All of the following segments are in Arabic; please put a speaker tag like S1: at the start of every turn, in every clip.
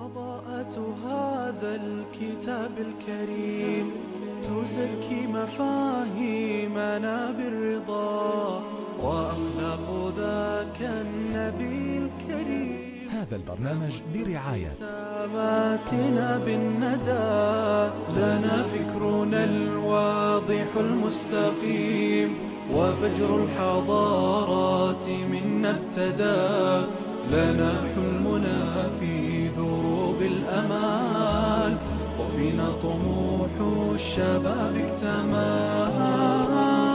S1: فضاءة هذا الكتاب الكريم تزكي مفاهيمنا بالرضا وأخلاق ذاك النبي الكريم.
S2: هذا البرنامج برعاية
S1: ساماتنا بالندى لنا فكرنا الواضح المستقيم وفجر الحضارات منا ابتدى لنا حلمنا في دروب الأمال وفينا طموح الشباب اكتمل.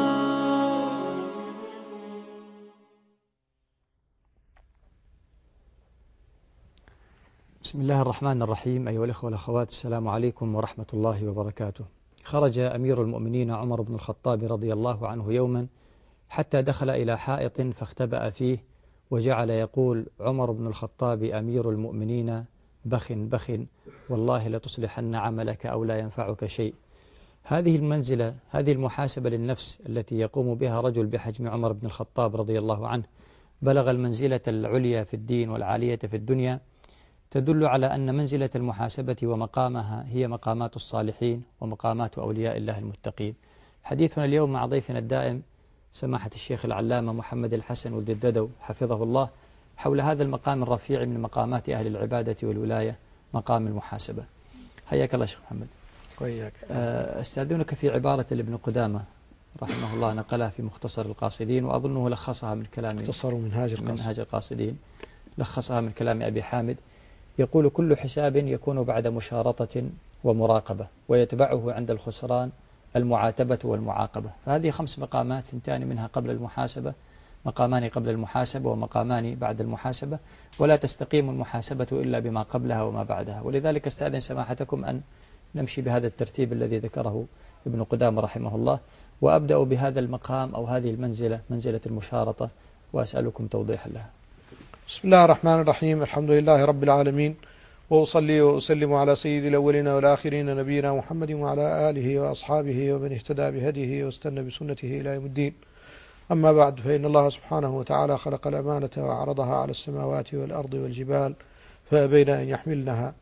S3: بسم الله الرحمن الرحيم. أيها الأخوة والأخوات، السلام عليكم ورحمة الله وبركاته. خرج أمير المؤمنين عمر بن الخطاب رضي الله عنه يوما حتى دخل إلى حائط فاختبأ فيه وجعل يقول: عمر بن الخطاب أمير المؤمنين بخ بخ والله لتصلحن عملك أو لا ينفعك شيء. هذه المنزلة، هذه المحاسبة للنفس التي يقوم بها رجل بحجم عمر بن الخطاب رضي الله عنه بلغ المنزلة العليا في الدين والعالية في الدنيا، تدل على أن منزلة المحاسبة ومقامها هي مقامات الصالحين ومقامات أولياء الله المتقين. حديثنا اليوم مع ضيفنا الدائم سماحة الشيخ العلامة محمد الحسن ولد الددو حفظه الله حول هذا المقام الرفيع من مقامات أهل العبادة والولاية، مقام المحاسبة. حياك الله شيخ محمد.
S4: وياك.
S3: استأذنك في عبارة لابن قدامة رحمه الله نقلها في مختصر القاصدين، وأظنه لخصها من كلام
S4: مختصر منهاج
S3: القاصدين، لخصها من كلام أبي حامد. يقول: كل حساب يكون بعد مشارطة ومراقبة ويتبعه عند الخسران المعاتبة والمعاقبة. فهذه 5 مقامات، 2 منها قبل المحاسبة، مقامان قبل المحاسبة ومقامان بعد المحاسبة، ولا تستقيم المحاسبة إلا بما قبلها وما بعدها. ولذلك استأذن سماحتكم أن نمشي بهذا الترتيب الذي ذكره ابن قدامة رحمه الله، وأبدأ بهذا المقام أو هذه المنزلة، منزلة المشارطة، وأسألكم توضيحا لها.
S4: بسم الله الرحمن الرحيم. الحمد لله رب العالمين، وأصلي وأسلم على سيد الأولين والآخرين نبينا محمد وعلى آله وأصحابه ومن اهتدى بهديه واستنى بسنته إلى يوم الدين. أما بعد، فإن الله سبحانه وتعالى خلق الأمانة وعرضها على السماوات والأرض والجبال فأبين أن يحملنها،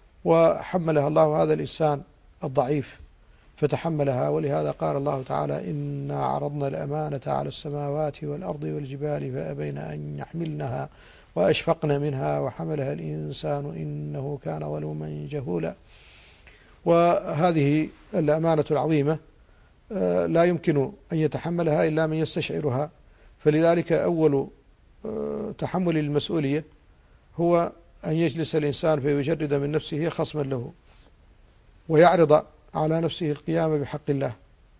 S4: وحملها الله هذا الإنسان الضعيف فتحملها. ولهذا قال الله تعالى: إنا عرضنا الأمانة على السماوات والأرض والجبال فأبين أن يحملنها وأشفقن منها وحملها الإنسان إنه كان ظلوما جهولا. وهذه الأمانة العظيمة لا يمكن أن يتحملها إلا من يستشعرها. فلذلك أول تحمل المسؤولية هو أن يجلس الإنسان فيجرد من نفسه خصما له، ويعرض على نفسه القيام بحق الله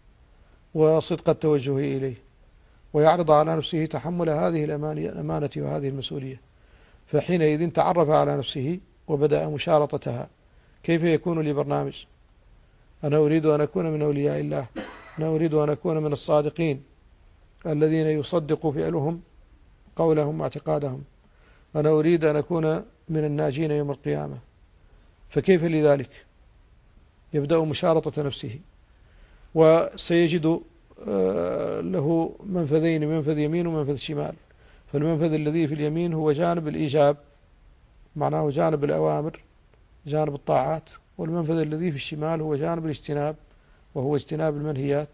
S4: وصدق التوجه إليه، ويعرض على نفسه تحمل هذه الأمانة وهذه المسؤولية. فحينئذ تعرف على نفسه وبدأ مشارطتها. كيف يكون لي برنامج؟ أنا أريد أن أكون من أولياء الله، أنا أريد أن أكون من الصادقين الذين يصدق فعلهم قولهم واعتقادهم، أنا أريد أن أكون من الناجين يوم القيامة. فكيف لذلك؟ يبدأ مشارطة نفسه، وسيجد له منفذين، منفذ يمين ومنفذ شمال. فالمنفذ الذي في اليمين هو جانب الإيجاب، معناه جانب الأوامر، جانب الطاعات. والمنفذ الذي في الشمال هو جانب الاجتناب، وهو اجتناب المنهيات.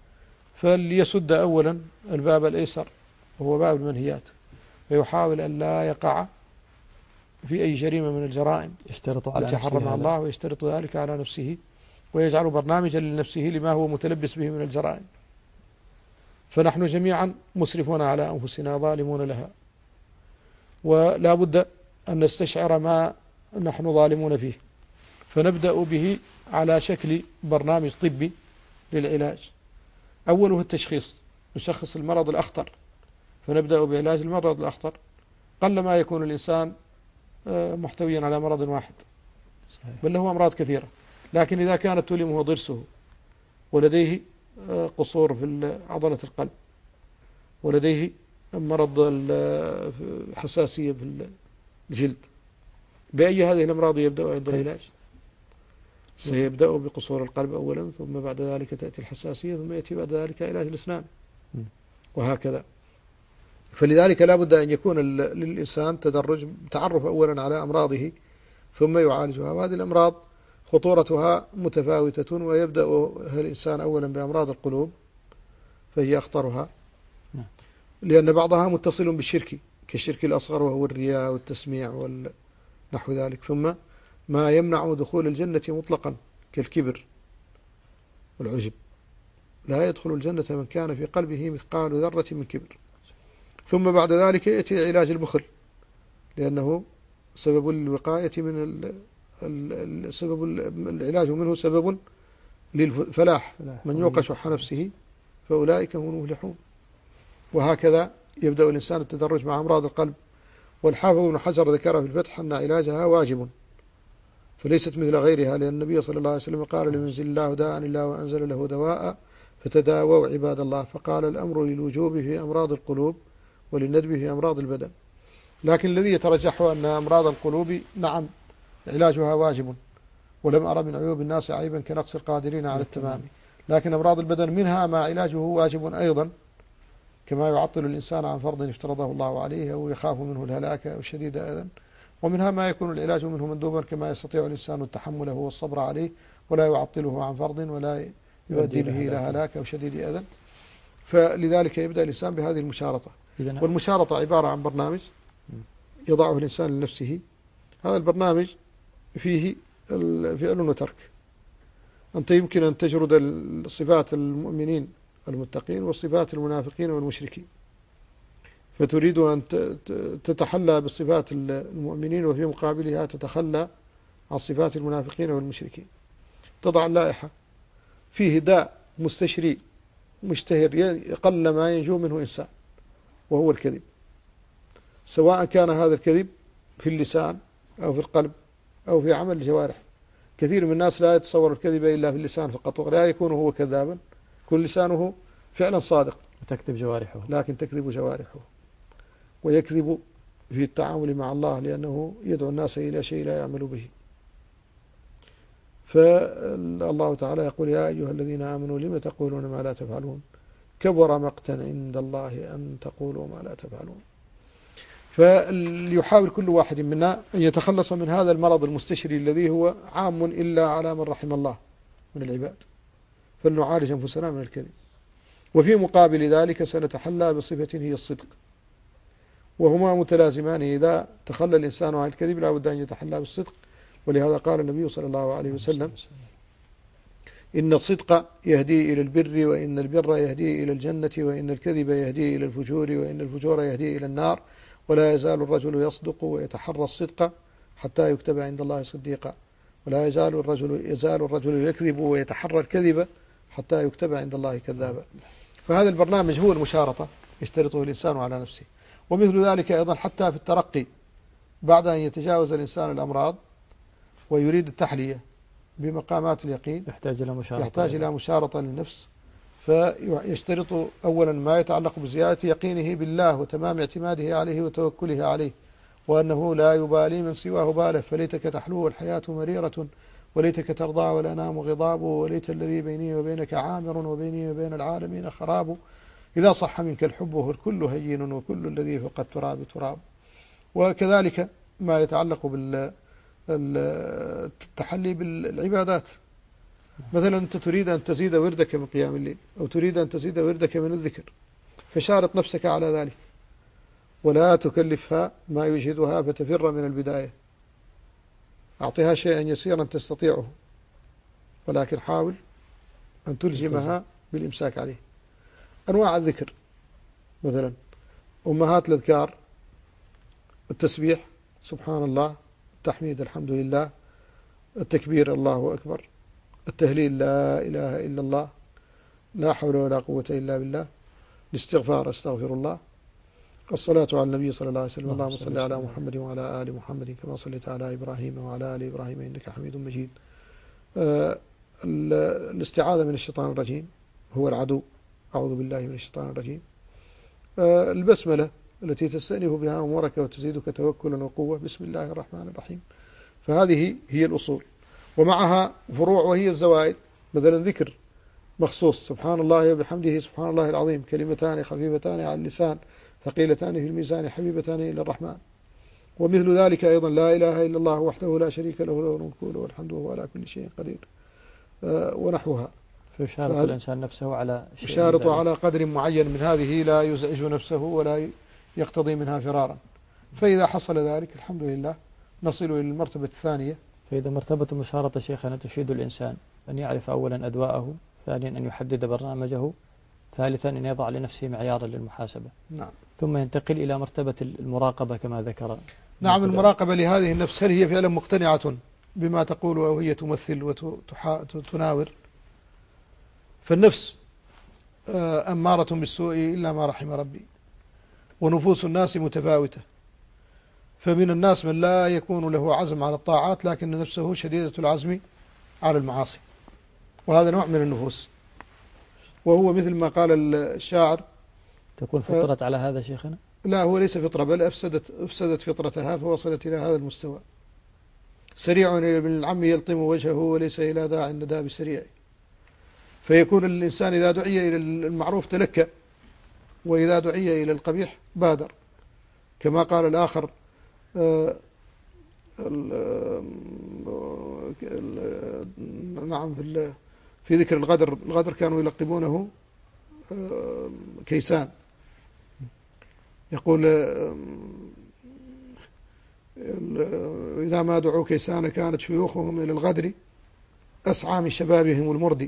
S4: فليسد أولا الباب الأيسر وهو باب المنهيات، ويحاول أن لا يقع في أي جريمة من الجرائم التي حرمها الله، ويشترط ذلك على نفسه، ويجعل برنامجا لنفسه لما هو متلبس به من الجرائم. فنحن جميعا مسرفون على أنفسنا ظالمون لها، ولا بد أن نستشعر ما نحن ظالمون فيه. فنبدأ به على شكل برنامج طبي للعلاج. أوله التشخيص، نشخص المرض الأخطر، فنبدأ بعلاج المرض الأخطر. قل ما يكون الإنسان محتويا على مرض واحد، بل له أمراض كثيرة. لكن إذا كانت تؤلمه ضرسه، ولديه قصور في عضلة القلب، ولديه مرض حساسية في الجلد، بأي هذه الأمراض يبدأ عند العلاج؟ سيبدأ بقصور القلب أولا، ثم بعد ذلك تأتي الحساسية، ثم يأتي بعد ذلك علاج الأسنان، وهكذا. فلذلك لا بد أن يكون للإنسان تدرج، تعرف أولا على أمراضه ثم يعالجها. وهذه الأمراض خطورتها متفاوتة، ويبدأ الإنسان أولا بأمراض القلوب فهي أخطرها، لأن بعضها متصل بالشرك كالشرك الأصغر وهو الرياء والتسميع ونحو ذلك. ثم ما يمنع دخول الجنة مطلقا كالكبر والعجب، لا يدخل الجنة من كان في قلبه مثقال ذرة من كبر. ثم بعد ذلك يأتي علاج البخل، لأنه سبب الوقاية من سبب العلاج منه سبب للفلاح، من يوق شح نفسه فأولئك هم المفلحون. وهكذا يبدأ الإنسان التدرج مع أمراض القلب. والحافظ ابن حجر ذكر في الفتح أن علاجها واجب فليست مثل غيرها، لأن النبي صلى الله عليه وسلم قال: لمنزل الله داء إلا وأنزل له دواء فتداووا عباد الله. فقال الأمر للوجوب في أمراض القلوب وللندب في أمراض البدن. لكن الذي يترجح أن أمراض القلوب نعم علاجها واجب، ولم أرى من عيوب الناس عيبا كنقص القادرين على التمام. لكن أمراض البدن منها ما علاجه واجب أيضا، كما يعطل الإنسان عن فرض افترضه الله عليه أو يخاف منه الهلاك أو شديد أذى. ومنها ما يكون العلاج منه مندوبا، كما يستطيع الإنسان التحمله والصبر عليه ولا يعطله عن فرض ولا يؤدي به إلى هلاك أو شديد أذى. فلذلك يبدأ الإنسان بهذه المشارطة. والمشارطة عبارة عن برنامج يضعه الإنسان لنفسه. هذا البرنامج فيه فعل وترك. أنت يمكن أن تجرد صفات المؤمنين المتقين وصفات المنافقين والمشركين، فتريد أن تتحلى بصفات المؤمنين وفي مقابلها تتخلى عن صفات المنافقين والمشركين. تضع اللائحة فيه داء مستشري مشتهر قل ما ينجو منه إنسان، وهو الكذب، سواء كان هذا الكذب في اللسان أو في القلب أو في عمل الجوارح. كثير من الناس لا يتصور الكذب إلا في اللسان فقط، ولا يكون هو كذابا، كل لسانه فعلا صادق
S3: وتكذب جوارحه،
S4: لكن تكذب جوارحه. ويكذب في التعامل مع الله لأنه يدعو الناس إلى شيء لا يعمل به. فالله تعالى يقول: يا أيها الذين آمنوا لم تقولون ما لا تفعلون كبر مقتا عند الله أن تقولوا ما لا تفعلون. فليحاول كل واحد منا أن يتخلص من هذا المرض المستشري الذي هو عام إلا على من رحم الله من العباد، فلنعالج أنفسنا من الكذب. وفي مقابل ذلك سنتحلى بصفة هي الصدق، وهما متلازمان. إذا تخلى الإنسان عن الكذب لا بد أن يتحلى بالصدق. ولهذا قال النبي صلى الله عليه وسلم: إن الصدق يهدي إلى البر، وإن البر يهدي إلى الجنة، وإن الكذب يهدي إلى الفجور، وإن الفجور يهدي إلى النار، ولا يزال الرجل يصدق ويتحرى الصدق حتى يكتب عند الله صديقا، ولا يزال الرجل يكذب ويتحرى الكذب حتى يكتب عند الله كذابا. فهذا البرنامج هو المشارطة يشترطه الإنسان على نفسه. ومثل ذلك أيضا حتى في الترقي، بعد أن يتجاوز الإنسان الأمراض ويريد التحلية بمقامات اليقين يحتاج إلى مشارطة للنفس. فيشترط أولا ما يتعلق بزيادة يقينه بالله وتمام اعتماده عليه وتوكله عليه، وأنه لا يبالي من سواه باله. فليتك تحلو والحياة مريرة، وليتك ترضى والأنام غضاب، وليت الذي بيني وبينك عامر وبيني وبين العالمين خراب. إذا صح منك الحب والكل هين، وكل الذي فوق التراب تراب. وكذلك ما يتعلق بالتحلي بالعبادات. مثلا أنت تريد أن تزيد وردك من قيام الليل، أو تريد أن تزيد وردك من الذكر، فشارط نفسك على ذلك، ولا تكلفها ما يجهدها فتفر من البداية. أعطيها شيئا يسيرا تستطيعه، ولكن حاول أن تلزمها بالإمساك عليه. أنواع الذكر مثلا أمهات الأذكار: التسبيح سبحان الله، التحميد الحمد لله، التكبير الله أكبر، التهليل لا إله إلا الله، لا حول ولا قوة إلا بالله، الاستغفار استغفر الله، الصلاة على النبي صلى الله عليه وسلم: اللهم صل على محمد وعلى آل محمد كما صليت على إبراهيم وعلى آل إبراهيم إنك حميد مجيد. الاستعاذة من الشيطان الرجيم، هو العدو، أعوذ بالله من الشيطان الرجيم. البسملة التي تستأنف بها أمورك وتزيدك توكلا وقوة: بسم الله الرحمن الرحيم. فهذه هي الأصول، ومعها فروع وهي الزوائد. مثلا ذكر مخصوص: سبحان الله وبحمده سبحان الله العظيم، كلمتان خفيفتان على اللسان ثقيلتان في الميزان حبيبتان إلى الرحمن. ومثل ذلك أيضا لا إله إلا الله وحده لا شريك له له الملك وله الحمد وهو على كل شيء قدير ونحوها.
S3: فيشارط الإنسان نفسه على شيء،
S4: يشارط على قدر معين من هذه لا يزعج نفسه ولا يقتضي منها فرارا. فإذا حصل ذلك الحمد لله نصل إلى المرتبة الثانية.
S3: فإذا مرتبة المشارطة شيخنا تفيد الإنسان أن يعرف أولا أدواءه، ثانيا أن يحدد برنامجه، ثالثا أن يضع لنفسه معيارا للمحاسبة.
S4: نعم.
S3: ثم ينتقل إلى مرتبة المراقبة كما ذكر.
S4: نعم. المراقبة لهذه النفس، هل هي فعلا مقتنعة بما تقول أو هي تمثل وتناور؟ فالنفس أمارة بالسوء إلا ما رحم ربي، ونفوس الناس متفاوتة، فمن الناس من لا يكون له عزم على الطاعات لكن نفسه شديدة العزم على المعاصي، وهذا نوع من النفوس، وهو مثل ما قال الشاعر.
S3: تكون فطرت على هذا شيخنا؟
S4: لا، هو ليس فطرة، بل أفسدت فطرتها فوصلت إلى هذا المستوى. سريع إلى ابن العم يلطم وجهه وليس إلى داع الندى بسريع. فيكون الإنسان إذا دعي إلى المعروف تلكى، وإذا دعي إلى القبيح بادر، كما قال الآخر نعم في ذكر الغدر كانوا يلقبونه كيسان، يقول إذا ما دعوا كيسان كانت شيوخهم إلى الغدر أسعى من شبابهم المردي.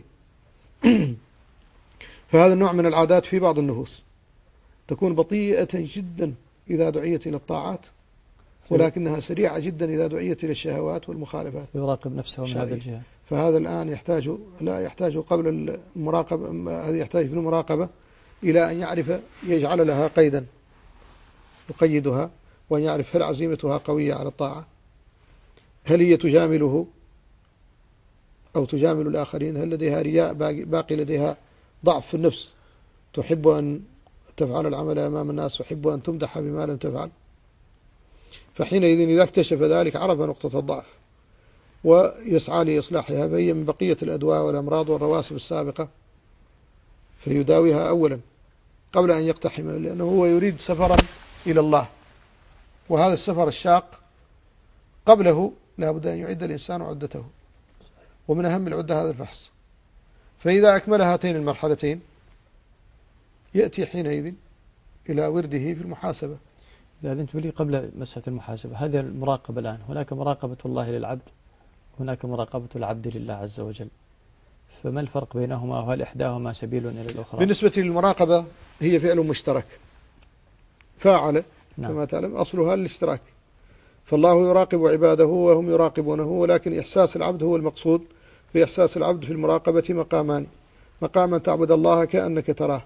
S4: فهذا النوع من العادات في بعض النفوس تكون بطيئة جدا إذا دعيت إلى الطاعات، ولكنها سريعة جدا إذا دعيت إلى الشهوات والمخالفات.
S3: يراقب نفسه من هذا الجهة.
S4: فهذا الآن يحتاج قبل المراقبة، هذا يحتاج في المراقبة إلى أن يعرف يجعل لها قيدا يقيدها، وأن يعرف هل عزيمتها قوية على الطاعة، هل هي تجامله أو تجامل الآخرين، هل لديها رياء باقي لديها ضعف في النفس تحب أن تفعل العمل أمام الناس، تحب أن تمدح بما لم تفعل. فحينئذ إذا اكتشف ذلك عرف نقطة الضعف ويسعى لإصلاحها، فهي من بقية الأدواء والأمراض والرواسب السابقة، فيداويها أولا قبل أن يقتحم، لأنه هو يريد سفرا إلى الله، وهذا السفر الشاق قبله لا بد أن يعد الإنسان عدته، ومن أهم العدة هذا الفحص. فإذا أكمل هاتين المرحلتين يأتي حينئذ إلى ورده في المحاسبة.
S3: إذا أذنت لي قبل مسألة المحاسبة، هذه المراقبة الآن، هناك مراقبة الله للعبد، هناك مراقبة العبد لله عز وجل، فما الفرق بينهما، وهل إحداهما سبيل إلى الأخرى؟
S4: بالنسبة للمراقبة هي فعل مشترك فاعل،
S3: نعم.
S4: كما تعلم أصلها الاشتراك، فالله يراقب عباده وهم يراقبونه، ولكن إحساس العبد هو المقصود. في إحساس العبد في المراقبة مقامان: مقاما تعبد الله كأنك تراه،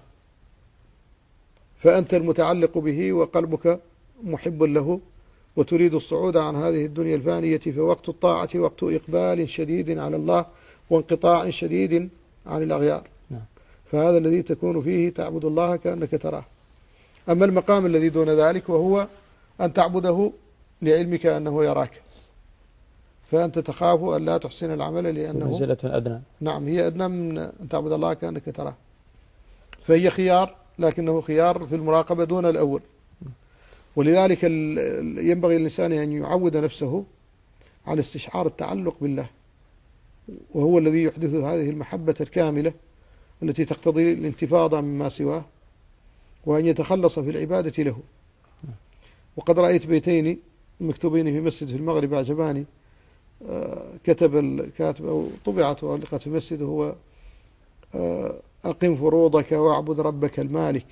S4: فأنت المتعلق به وقلبك محب له وتريد الصعود عن هذه الدنيا الفانية، فوقت الطاعة وقت إقبال شديد على الله وانقطاع شديد عن الأغيار، فهذا الذي تكون فيه تعبد الله كأنك تراه. أما المقام الذي دون ذلك وهو أن تعبده لعلمك أنه يراك، فأنت تخاف أن لا تحسن العمل لأنه
S3: منزلة أدنى.
S4: نعم، هي أدنى من أن تعبد الله كأنك تراه، فهي خيار، لكنه خيار في المراقبة دون الأول. ولذلك ينبغي للإنسان أن يعود نفسه على استشعار التعلق بالله، وهو الذي يحدث هذه المحبة الكاملة التي تقتضي الانتفاض مما سواه، وأن يتخلص في العبادة له. وقد رأيت بيتين مكتوبين في مسجد في المغرب أعجباني، كتب الكاتب أو طبعت وعلقت في المسجد، هو أقم فروضك واعبد ربك المالك،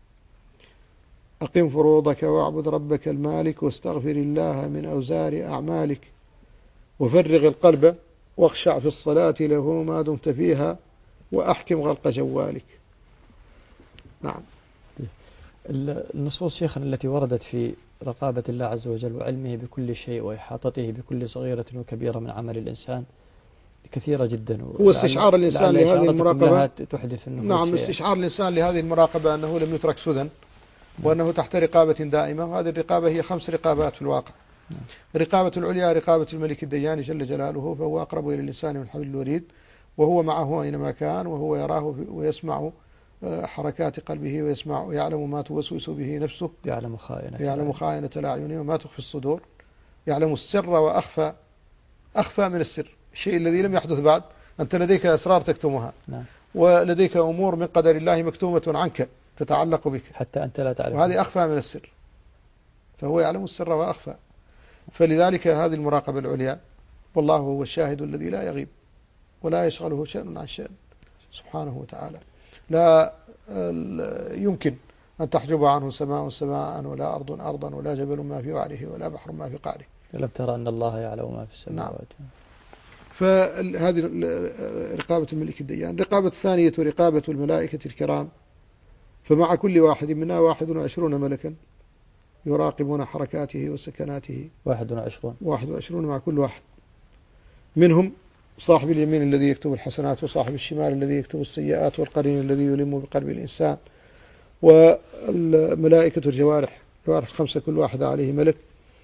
S4: أقم فروضك واعبد ربك المالك واستغفر الله من أوزار أعمالك، وفرغ القلب واخشع في الصلاة له ما دمت فيها، وأحكم غلق جوالك. نعم.
S3: النصوص شيخنا التي وردت في رقابة الله عز وجل وعلمه بكل شيء وإحاطته بكل صغيرة وكبيرة من عمل الإنسان كثيرة جدا،
S4: هو استشعار الإنسان لهذه المراقبة
S3: تحدث النفوس.
S4: نعم، استشعار الإنسان لهذه المراقبة أنه لم يترك سدى، وأنه تحت رقابة دائمة، وهذه الرقابة هي 5 رقابات في الواقع. الرقابة العليا رقابة الملك الديان جل جلاله، فهو أقرب إلى الإنسان من حبل الوريد، وهو معه أينما كان، وهو يراه ويسمع حركات قلبه ويسمع ويعلم ما توسوس به نفسه،
S3: يعلم
S4: خائنة الأعين وما تخفي الصدور، يعلم السر وأخفى، أخفى من السر، الشيء الذي لم يحدث بعد. أنت لديك أسرار تكتمها،
S3: نعم.
S4: ولديك أمور من قدر الله مكتومة عنك تتعلق بك
S3: حتى أنت لا تعلم،
S4: وهذه أخفى من السر، فهو يعلم السر وأخفى. فلذلك هذه المراقبة العليا، والله هو الشاهد الذي لا يغيب ولا يشغله شأن عن شأن سبحانه وتعالى. لا يمكن أن تحجب عنه سماء سماء، ولا أرض أرضا، ولا جبل ما في وعره، ولا بحر ما في قعره.
S3: ألم ترى أن الله يعلم ما في السماوات.
S4: نعم. فهذه رقابة الملك الديان. رقابة الثانية رقابة الملائكة الكرام، فمع كل واحد منا 21 ملكا يراقبون حركاته وسكناته. 21 مع كل واحد منهم. صاحب اليمين الذي يكتب الحسنات، وصاحب الشمال الذي يكتب السيئات، والقرين الذي يلم بقلب الإنسان، والملائكة الجوارح، جوارح 5 كل واحد عليه ملك.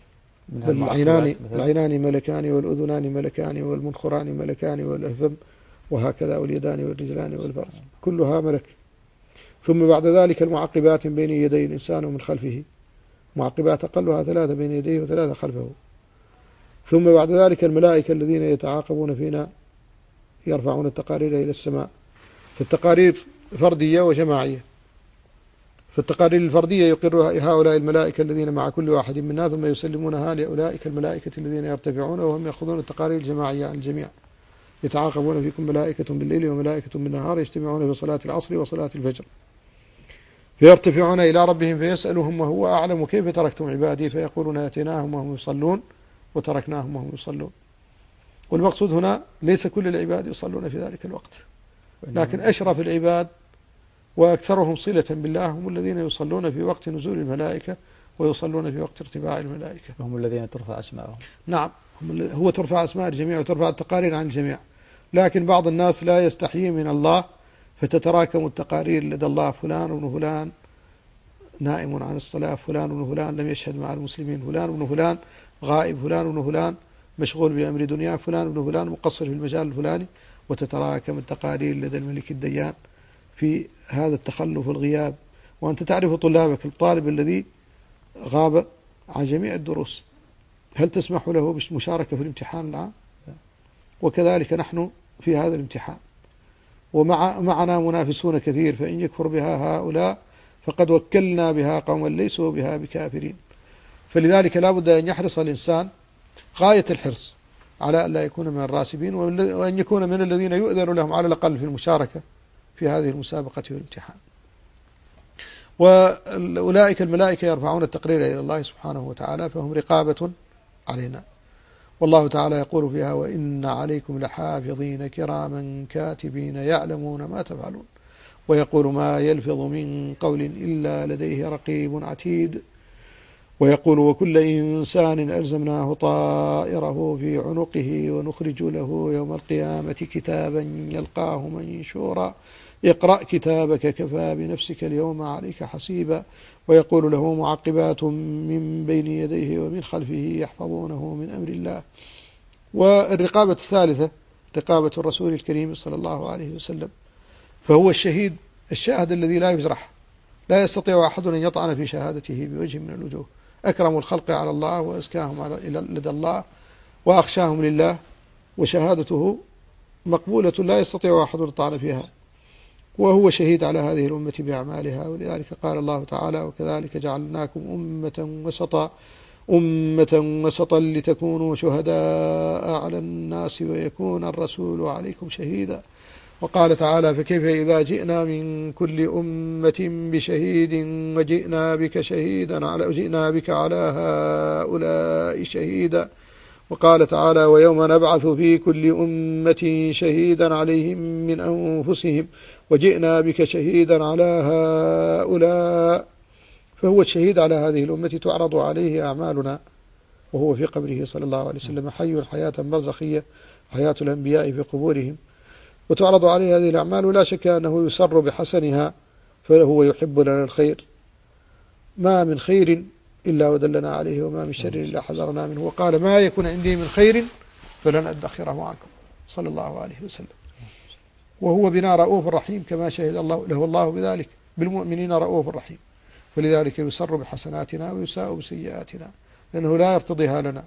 S4: العينان ملكان، والأذنان ملكان، والمنخران ملكان، والأفم، وهكذا، واليدان والرجلان والفرج، كلها ملك. ثم بعد ذلك المعقبات بين يدي الإنسان ومن خلفه، معقبات أقلها 3 بين يديه و3 خلفه. ثم بعد ذلك الملائكة الذين يتعاقبون فينا يرفعون التقارير إلى السماء، فالتقارير فردية وجماعية. فالتقارير الفردية يقرها هؤلاء الملائكة الذين مع كل واحد منا، ثم يسلمونها لأولئك الملائكة الذين يرتفعون، وهم يأخذون التقارير الجماعية عن الجميع. يتعاقبون فيكم ملائكة بالليل وملائكة بالنهار، يجتمعون في صلاة العصر وصلاة الفجر، فيرتفعون إلى ربهم فيسألهم وهو أعلم كيف تركتم عبادي، فيقولون أتيناهم وهم يصلون وتركناهم وهم يصلون. والمقصود هنا ليس كل العباد يصلون في ذلك الوقت، لكن أشرف العباد وأكثرهم صلة بالله هم الذين يصلون في وقت نزول الملائكة، ويصلون في وقت ارتفاع الملائكة،
S3: وهم الذين ترفع أسماءهم.
S4: نعم، هو ترفع أسماء الجميع وترفع التقارير عن الجميع. لكن بعض الناس لا يستحيي من الله، فتتراكم التقارير لدى الله. فلان ابن فلان نائم عن الصلاة، فلان ابن فلان لم يشهد مع المسلمين، فلان ابن فلان غائب، فلان ابن فلان مشغول بأمر دنيا، فلان ابن فلان مقصر في المجال الفلاني، وتتراكم التقارير لدى الملك الديان في هذا التخلف والغياب. وأنت تعرف طلابك، الطالب الذي غاب عن جميع الدروس، هل تسمح له بالمشاركة في الامتحان العام؟ وكذلك نحن في هذا الامتحان، ومعنا منافسون كثير، فإن يكفر بها هؤلاء فقد وكلنا بها قوما ليسوا بها بكافرين. فلذلك لا بد أن يحرص الإنسان غاية الحرص على أن لا يكون من الراسبين، وأن يكون من الذين يؤذن لهم على الأقل في المشاركة في هذه المسابقة والامتحان. وأولئك الملائكة يرفعون التقرير إلى الله سبحانه وتعالى، فهم رقابة علينا. والله تعالى يقول فيها: وإن عليكم لحافظين كراما كاتبين يعلمون ما تفعلون. ويقول: ما يلفظ من قول إلا لديه رقيب عتيد. ويقول: وكل إنسان ألزمناه طائره في عنقه ونخرج له يوم القيامة كتابا يلقاه منشورا اقرأ كتابك كفى بنفسك اليوم عليك حسيبا. ويقول له معقبات من بين يديه ومن خلفه يحفظونه من أمر الله. والرقابة الثالثة رقابة الرسول الكريم صلى الله عليه وسلم، فهو الشاهد الذي لا يجرح، لا يستطيع أحد أن يطعن في شهادته بوجه من الوجوه، أكرم الخلق على الله وأزكاهم لدى الله وأخشاهم لله، وشهادته مقبولة لا يستطيع أحد أن فيها، وهو شهيد على هذه الأمة بأعمالها. ولذلك قال الله تعالى: وكذلك جعلناكم أمة وسطا لتكونوا شهداء على الناس ويكون الرسول عليكم شهيدا. وقال تعالى: فكيف إذا جئنا من كل أمة بشهيد وجئنا بك على هؤلاء شهيدا. وقال تعالى: ويوم نبعث في كل أمة شهيدا عليهم من أنفسهم وجئنا بك شهيدا على هؤلاء. فهو الشهيد على هذه الأمة، تعرض عليه أعمالنا وهو في قبره صلى الله عليه وسلم حي حياة برزخية، حياة الأنبياء في قبورهم، وتعرض عليه هذه الأعمال، ولا شك أنه يسر بحسنها، فهو يحب لنا الخير، ما من خير إلا ودلنا عليه، وما من شر إلا حذرنا منه. وقال: ما يكون عندي من خير فلن أدخره عنكم، صلى الله عليه وسلم. وهو بنا رؤوف رحيم كما شهد الله بذلك بالمؤمنين رؤوف رحيم، فلذلك يسر بحسناتنا ويساء بسيئاتنا لأنه لا يرتضيها لنا.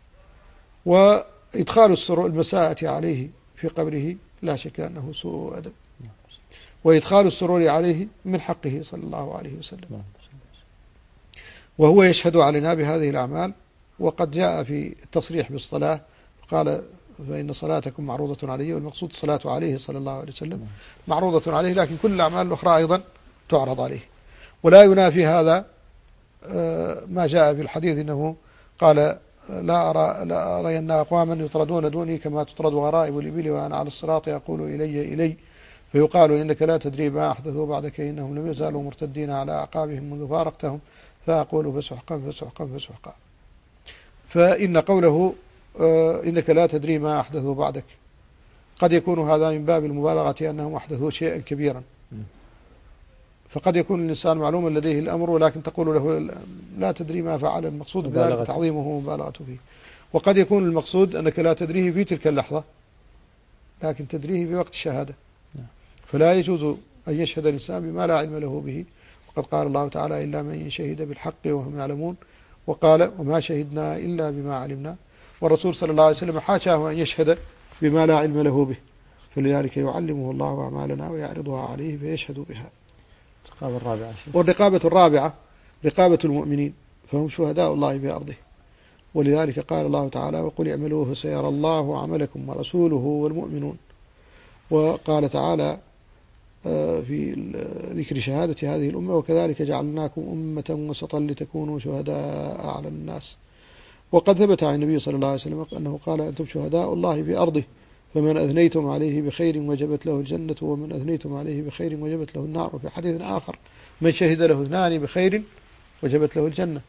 S4: وإدخال المساءة عليه في قبره لا شك أنه سوء أدب، وإدخال السرور عليه من حقه صلى الله عليه وسلم، وهو يشهد علينا بهذه الأعمال. وقد جاء في التصريح بالصلاة قال فإن صلاتكم معروضة عليه، والمقصود الصلاة عليه صلى الله عليه وسلم معروضة عليه، لكن كل الأعمال الأخرى أيضا تعرض عليه. ولا ينافي هذا ما جاء في الحديث إنه قال لا أرى أن أقواما يطردون دوني كما تطرد غرائب الإبل وأنا على الصراط أقول إلي فيقال إنك لا تدري ما أحدثوا بعدك إنهم لم يزالوا مرتدين على أعقابهم منذ فارقتهم فأقول فسحقا فسحقا فسحقا. فإن قوله إنك لا تدري ما أحدثوا بعدك قد يكون هذا من باب المبالغة أنهم أحدثوا شيئا كبيرا، فقد يكون الإنسان معلوما لديه الأمر ولكن تقول له لا تدري ما فعل، المقصود بذلك تعظيمه ومبالغة فيه. وقد يكون المقصود أنك لا تدريه في تلك اللحظة لكن تدريه في وقت الشهادة، فلا يجوز أن يشهد الإنسان بما لا علم له به. وقد قال الله تعالى إلا من شهد بالحق وهم يعلمون، وقال وما شهدنا إلا بما علمنا. والرسول صلى الله عليه وسلم حاشاه أن يشهد بما لا علم له به، فلذلك يعلمه الله أعمالنا ويعرضها عليه فيشهد بها. والرقابة الرابعة رقابة المؤمنين، فهم شهداء الله في أرضه، ولذلك قال الله تعالى وقل اعملوا فسيرى الله عملكم ورسوله والمؤمنون. وقال تعالى في ذكر شهادة هذه الأمة وكذلك جعلناكم أمة وسطا لتكونوا شهداء على الناس. وقد ثبت عن النبي صلى الله عليه وسلم أنه قال أنتم شهداء الله في أرضه، فمن أثنيتم عليه بخير وجبت له الجنة ومن أثنيتم عليه بخير وجبت له النار. وفي حديث آخر من شهد له اثنان بخير وجبت له الجنة.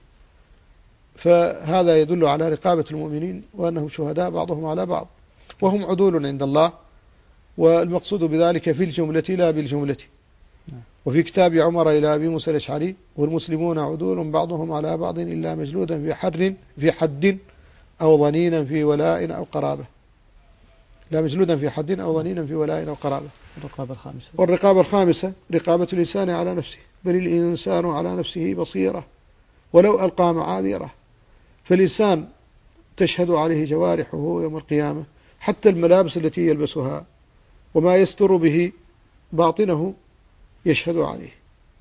S4: فهذا يدل على رقابة المؤمنين وأنهم شهداء بعضهم على بعض، وهم عدول عند الله، والمقصود بذلك في الجملة لا بالجملة. وفي كتاب عمر إلى أبي موسى الأشعري والمسلمون عدول بعضهم على بعض إلا مجلودا في حد أو ظنينا في ولاء أو قرابة. لا مجلودا في حد أو ظنينا في ولاء أو قرابة. والرقابة الخامسة رقابة الإنسان على نفسه، بل الإنسان على نفسه بصيرة ولو ألقى معاذيره. فالإنسان تشهد عليه جوارحه يوم القيامة، حتى الملابس التي يلبسها وما يستر به باطنه يشهد عليه.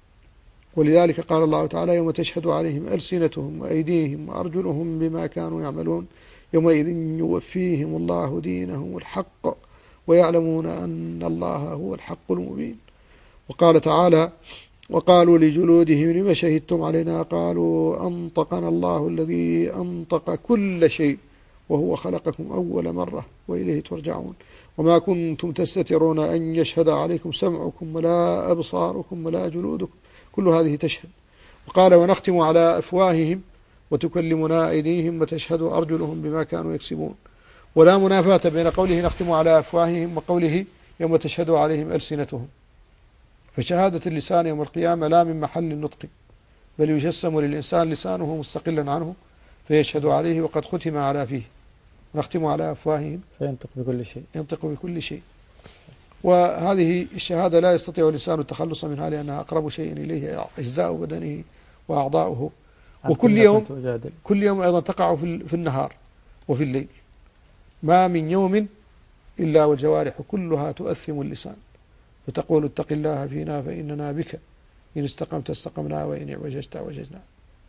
S4: ولذلك قال الله تعالى يوم تشهد عليهم ألسنتهم وأيديهم وأرجلهم بما كانوا يعملون يومئذ يوفيهم الله دينهم الحق ويعلمون أن الله هو الحق المبين. وقال تعالى وقالوا لجلودهم لما شهدتم علينا قالوا أنطقنا الله الذي أنطق كل شيء وهو خلقكم أول مرة وإليه ترجعون وما كنتم تستترون أن يشهد عليكم سمعكم ولا أبصاركم ولا جلودكم، كل هذه تشهد. وقال ونختم على أفواههم وتكلمنا أيديهم وتشهد أرجلهم بما كانوا يكسبون. ولا منافاة بين قوله نختم على أفواههم وقوله يوم تشهد عليهم ألسنتهم. فشهادة اللسان يوم القيامة لا من محل النطق، بل يجسم للإنسان لسانه مستقلا عنه فيشهد عليه وقد ختم على فيه. نختم على أفواههم
S3: فينطق بكل شيء،
S4: ينطق بكل شيء. وهذه الشهادة لا يستطيع الإنسان التخلص منها لأنها أقرب شيء إليه أجزاء بدنه وأعضاؤه. وكل يوم أيضا تقع في النهار وفي الليل. ما من يوم إلا والجوارح كلها تؤثم اللسان فتقول اتق الله فينا فإننا بك إن استقمت استقمنا وإن اعوججت اعوججنا.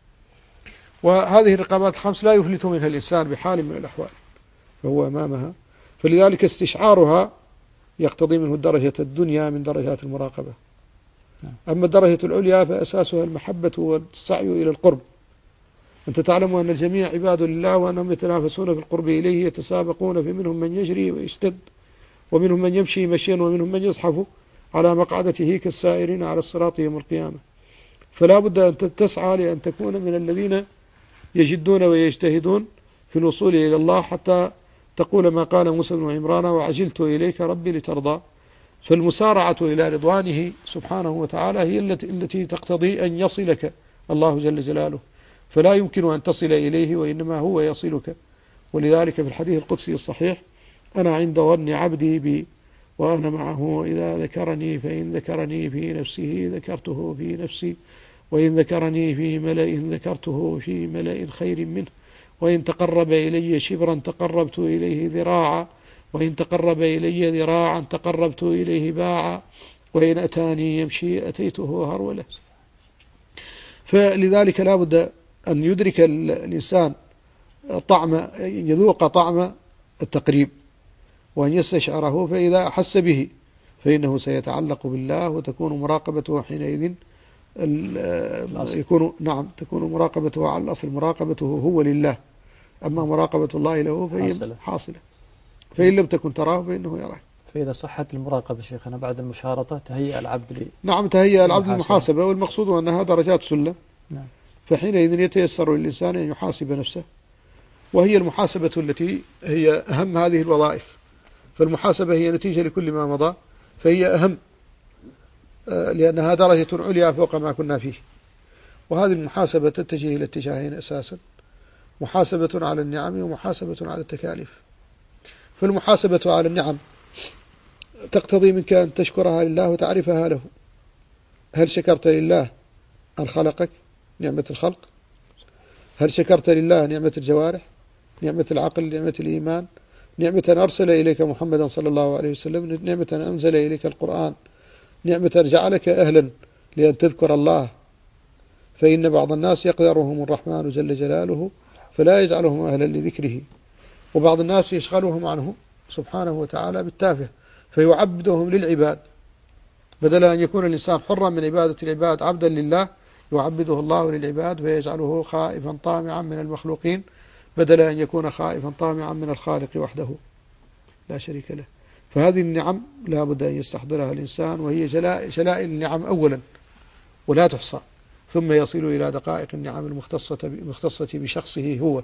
S4: وهذه الرقابات الخمس لا يفلت منها الإنسان بحال من الأحوال، فهو أمامها. فلذلك استشعارها يقتضي منه الدرجة الدنيا من درجات المراقبة. أما الدرجة العليا فأساسها المحبة والسعي إلى القرب. أنت تعلم أن الجميع عباد لله وأنهم يتنافسون في القرب إليه يتسابقون، في منهم من يجري ويشتد ومنهم من يمشي مشيا ومنهم من يزحف على مقعدته كالسائرين على الصراط يوم القيامة. فلا بد أن تسعى لأن تكون من الذين يجدون ويجتهدون في الوصول إلى الله حتى تقول ما قال موسى بن عمران وعجلت إليك ربي لترضى. فالمسارعة إلى رضوانه سبحانه وتعالى هي التي تقتضي أن يصلك الله جل جلاله، فلا يمكن أن تصل إليه وإنما هو يصلك. ولذلك في الحديث القدسي الصحيح أنا عند ظن عبدي بي وأنا معه إذا ذكرني، فإن ذكرني في نفسه ذكرته في نفسي، وإن ذكرني في ملأ ذكرته في ملأ خير منه، وإن تقرب إلي شبرا تقربت إليه ذراعا، وإن تقرب إلي ذراعا تقربت إليه باعا، وإن أتاني يمشي أتيته هرولة. فلذلك لا بد أن يدرك الإنسان يذوق طعم التقريب وأن يستشعره، فإذا أحس به فإنه سيتعلق بالله، وتكون مراقبته حينئذ تكون مراقبته على الأصل، مراقبته هو لله، أما مراقبة الله له فهي حاصلة، فإن لم تكن تراه فإنه يراك.
S3: فإذا صحت المراقبة شيخنا بعد المشارطة تهيأ العبد
S4: نعم، تهيأ العبد للمحاسبة، والمقصود أنها درجات سلة.
S3: نعم.
S4: فحينئذ يتيسر للإنسان أن يحاسب نفسه، وهي المحاسبة التي هي أهم هذه الوظائف. فالمحاسبة هي نتيجة لكل ما مضى، فهي أهم لأنها درجة عليا فوق ما كنا فيه. وهذه المحاسبة تتجه إلى اتجاهين أساسا: محاسبة على النعم ومحاسبة على التكاليف. فالمحاسبة على النعم تقتضي منك أن تشكرها لله وتعرفها له. هل شكرت لله أن خلقك، نعمة الخلق؟ هل شكرت لله نعمة الجوارح، نعمة العقل، نعمة الإيمان، نعمة أن أرسل إليك محمدا صلى الله عليه وسلم، نعمة أن أنزل إليك القرآن، نعمة أن جعلك أهلا لأن تذكر الله؟ فإن بعض الناس يقدرهم الرحمن جل جلاله فلا يجعلهم أهلا لذكره، وبعض الناس يشغلهم عنه سبحانه وتعالى بالتافه فيعبدهم للعباد، بدل أن يكون الإنسان حرا من عبادة العباد عبدا لله يعبده الله للعباد فيجعله خائفا طامعا من المخلوقين، بدل أن يكون خائفا طامعا من الخالق وحده لا شريك له. فهذه النعم لا بد أن يستحضرها الإنسان، وهي جلائل النعم أولا ولا تحصى، ثم يصل إلى دقائق النعم المختصة بشخصه هو،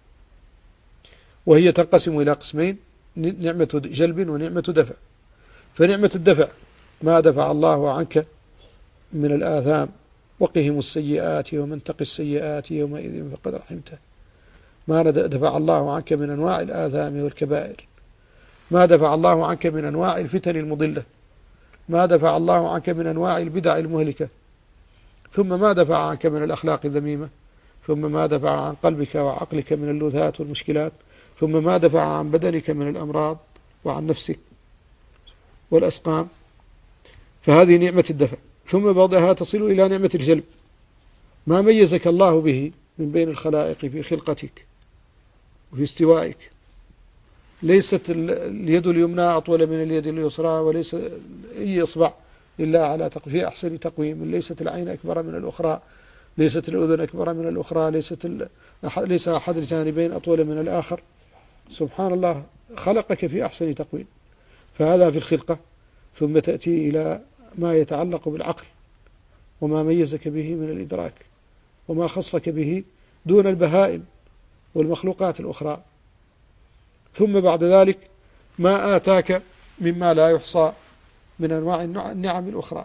S4: وهي تنقسم إلى قسمين: نعمة جلب ونعمة دفع. فنعمة الدفع ما دفع الله عنك من الآثام: وقهم السيئات ومن تق السيئات يومئذ فقد رحمته. ما دفع الله عنك من أنواع الآثام والكبائر، ما دفع الله عنك من أنواع الفتن المضلة، ما دفع الله عنك من أنواع البدع المهلكة، ثم ما دفع عنك من الأخلاق الذميمة، ثم ما دفع عن قلبك وعقلك من اللذات والمشكلات، ثم ما دفع عن بدنك من الأمراض وعن نفسك والأسقام. فهذه نعمة الدفع. ثم بعدها تصل إلى نعمة الجلب: ما ميزك الله به من بين الخلائق في خلقتك وفي استوائك. ليست اليد اليمنى أطول من اليد اليسرى، وليس أي إصبع إلا على في أحسن تقويم، ليست العين أكبر من الأخرى، ليست الأذن أكبر من الأخرى، ليس أحد الجانبين أطول من الآخر. سبحان الله، خلقك في أحسن تقويم. فهذا في الخلقة. ثم تأتي إلى ما يتعلق بالعقل وما ميزك به من الإدراك وما خصك به دون البهائم والمخلوقات الأخرى. ثم بعد ذلك ما آتاك مما لا يحصى من أنواع النعم الأخرى.